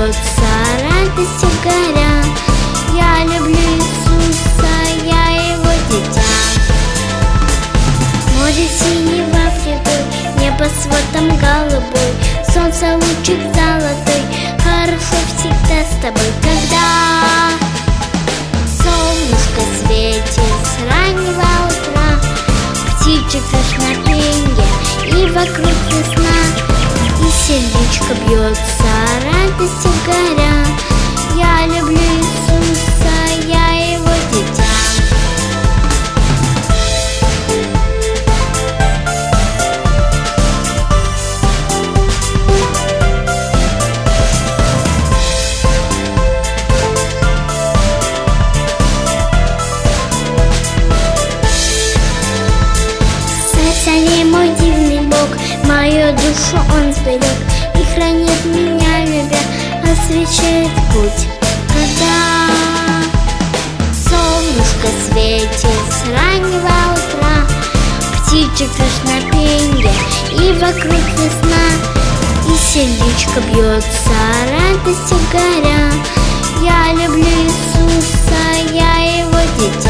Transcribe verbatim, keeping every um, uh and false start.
бьется, радостью горя. Я люблю Иисуса, я Его дитя. Море синего прибой, небо сводом голубой, солнце лучик золотой, хорошо всегда с тобой. Когда солнышко светит с раннего утра, птичек слышно пенье, и вокруг весна, и сердечко бьется, радостью горя. Я люблю Иисуса, я Его дитя. Создали мой дивный Бог, мою душу Он сберег и хранит меня, любя, освещает путь. Когда солнышко светит с раннего утра, птичек слышно пенье, и вокруг весна, и сердечко бьется, радостью горя. Я люблю Иисуса, я Его дитя.